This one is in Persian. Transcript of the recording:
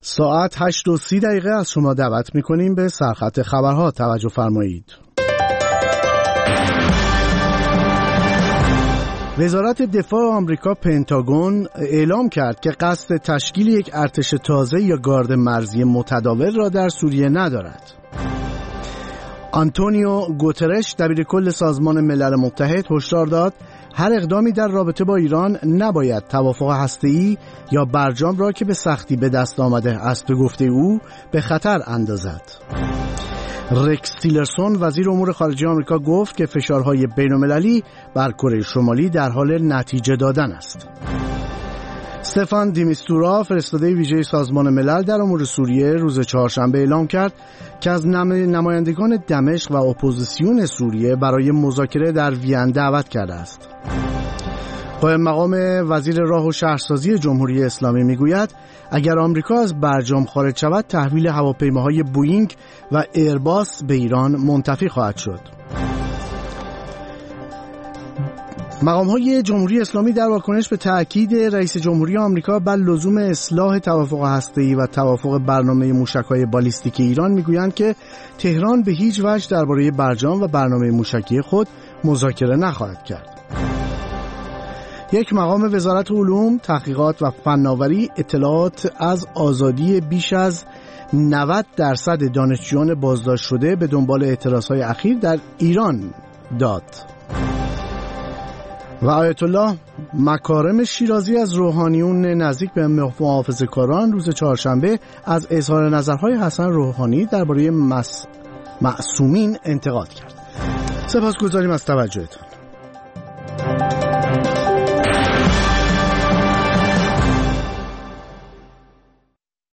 ساعت 8:30 از شما دعوت می‌کنیم به سرخط خبرها توجه فرمایید. وزارت دفاع آمریکا پنتاگون اعلام کرد که قصد تشکیل یک ارتش تازه یا گارد مرزی متداول را در سوریه ندارد. آنتونیو گوترش دبیرکل سازمان ملل متحد هشدار داد هر اقدامی در رابطه با ایران نباید توافق هسته‌ای یا برجام را که به سختی به دست آمده است به گفته او به خطر اندازد. رکس تیلرسون وزیر امور خارجه آمریکا گفت که فشارهای بین‌المللی بر کره شمالی در حال نتیجه دادن است. استفان دیمیستورا فرستاده ویژه سازمان ملل در امور سوریه روز چهارشنبه اعلام کرد که از نمایندگان دمشق و اپوزیسیون سوریه برای مذاکره در وین دعوت کرده است. قائم مقام وزیر راه و شهرسازی جمهوری اسلامی میگوید اگر آمریکا از برجام خارج شود تحویل هواپیماهای بوئینگ و ایرباس به ایران منتفی خواهد شد. مقام‌های جمهوری اسلامی در واکنش به تأکید رئیس جمهوری آمریکا بر لزوم اصلاح توافق هسته‌ای و توافق برنامه موشک‌های بالیستیک ایران میگویند که تهران به هیچ وجه درباره برجام و برنامه موشکی خود مذاکره نخواهد کرد. یک مقام وزارت علوم، تحقیقات و فناوری اطلاعات از آزادی بیش از 90% دانشجویان بازداشت شده به دنبال اعتراضهای اخیر در ایران داد. و آیت الله مکارم شیرازی از روحانیون نزدیک به محافظه‌کاران روز چهارشنبه از اظهار نظرهای حسن روحانی درباره معصومین انتقاد کرد. سپاسگزاریم از توجهتان.